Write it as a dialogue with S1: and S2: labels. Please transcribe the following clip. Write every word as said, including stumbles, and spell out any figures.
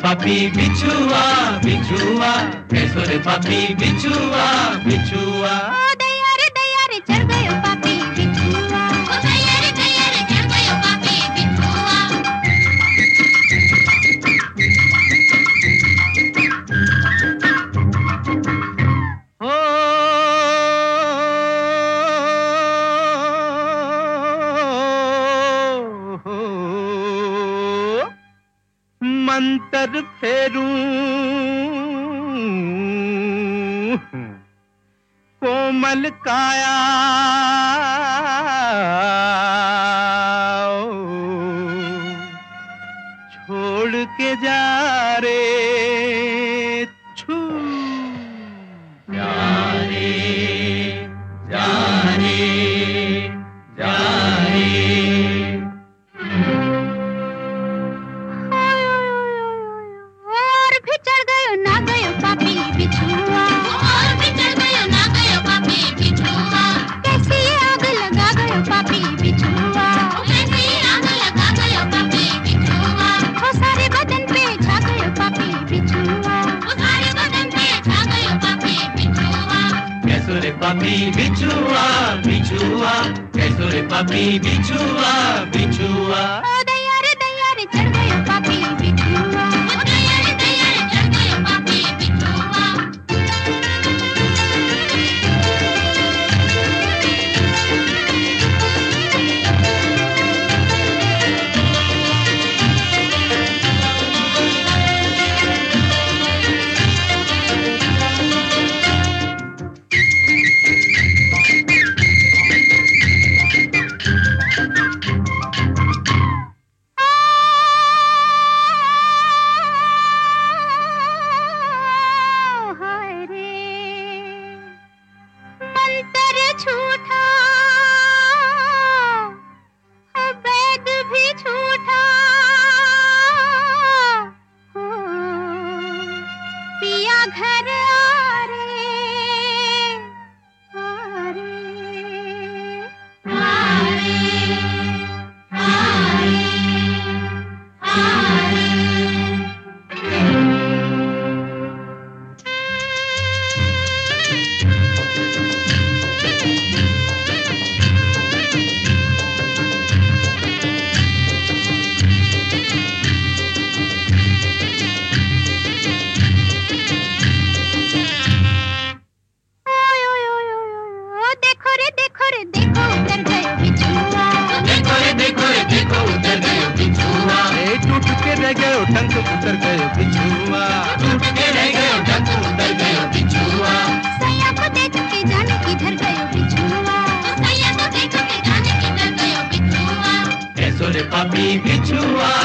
S1: पापी बिछुआ बिछुआ, कैसो रे पापी बिछुआ बिछुआ।
S2: ओ दैया रे दैया रे चढ़ गयो पापी बिछुआ, ओ दैया रे दैया रे चढ़ गयो पापी बिछुआ।
S1: मंतर फेरूं कोमल काया, छोड़ के जा रे छू, जा रे जा रे जा रे।
S2: और भी चढ़ गयो ना गयो पापी बिछुआ, और भी चढ़ गयो ना गयो पापी बिछुआ। कैसी आग लगा गयो पापी बिछुआ, कैसी आग लगा गयो पापी बिछुआ। वो सारे बदन पे छा गयो पापी बिछुआ, वो सारे बदन पे छा गयो पापी बिछुआ।
S1: कैसो रे पापी बिछुआ बिछुआ, कैसो रे पापी बिछुआ बिछुआ।
S2: ओ दैया रे दैया रे चढ़ गयो पापी बिछुआ, ओ दैया रे दैया रे चढ़ गयो पापी बिछुआ। झूठा वैद भी झूठा, पिया घर आ रे आ रे आ रे आ रे आ रे।
S1: रह गयो टंक उतर गयो बिछुआ, टूट के रह गयो टंक उतर गयो बिछुआ।
S2: सैया को देख के जाने किधर गयो बिछुआ, सैया को देख के जाने किधर गयो बिछुआ।
S1: कैसो रे पापी बिछुआ